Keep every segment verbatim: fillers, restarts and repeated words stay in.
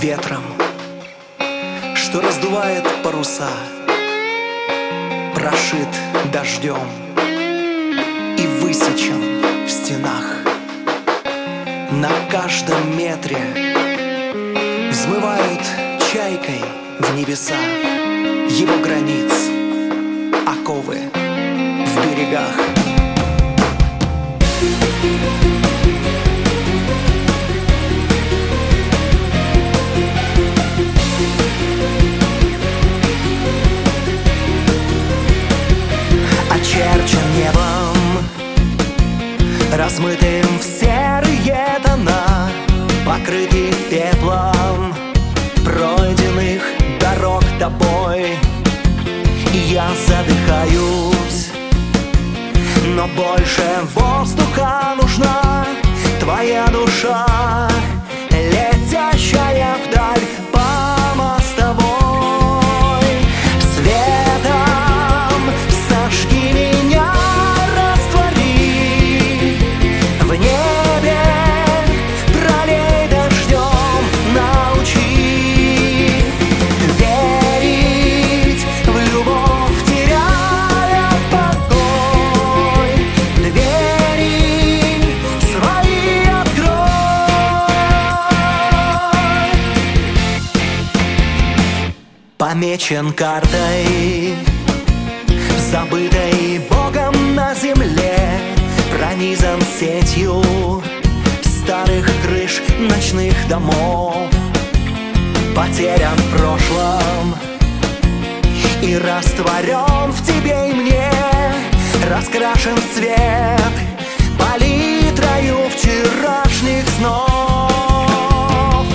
ветром, что раздувает паруса, прошит дождем и высечен в стенах. На каждом метре взмывают чайкой в небеса его границ оковы в берегах. Очерчен небом, размытым в серые тона, покрытый пеплом пройденных дорог тобой. Я задыхаюсь, но больше воздуха нужна твоя душа, летящая вдаль по мостовой. Светом сожги меня, раствори в небе, пролей дождем, научи верить в любовь, теряя покой. Двери свои открой. Помечен картой, забытой Богом на земле, пронизан сетью старых крыш ночных домов, потерян в прошлом и растворен в тебе и мне, раскрашен в цвет палитрою вчерашних снов.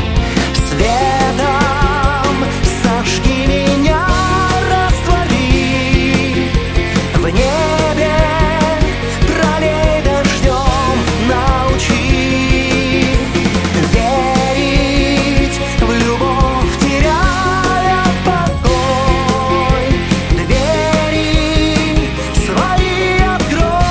Светом сожги меня, раствори в небе, пролей дождем, научи верить в любовь, теряя покой. Двери свои открой.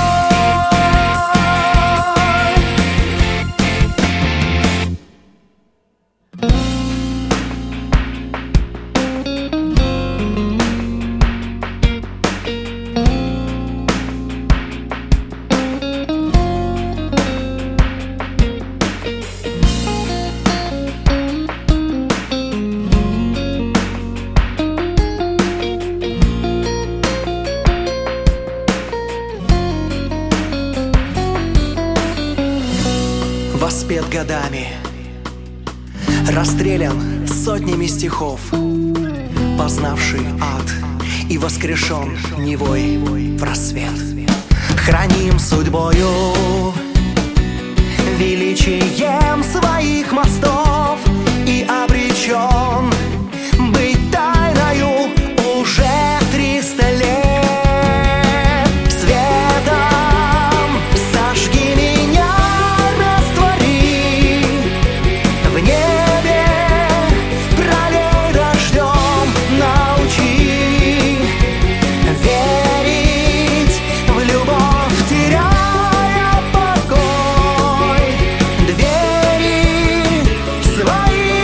Воспет годами, расстрелян сотнями стихов, познавший ад и воскрешен Невой в рассвет. Храним судьбою, величием своих мостов, и обречен быть тайною уже триста лет. Светом сожги меня, раствори в небе, пролей дождем, научи верить в любовь, теряя покой. Двери свои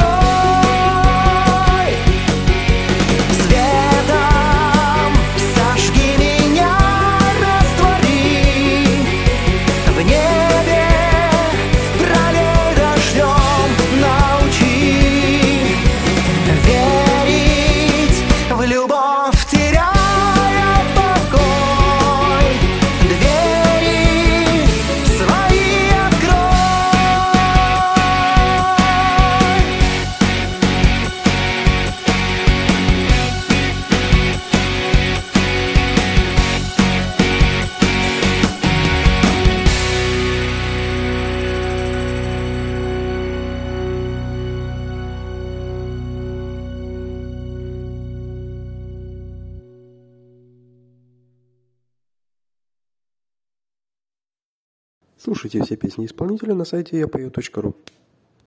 открой. Светом сожги меня, раствори в небе, пролей дождем, научи верить в любовь, теряя покой. Двери свои открой. Слушайте все песни исполнителя на сайте я пою точка ру.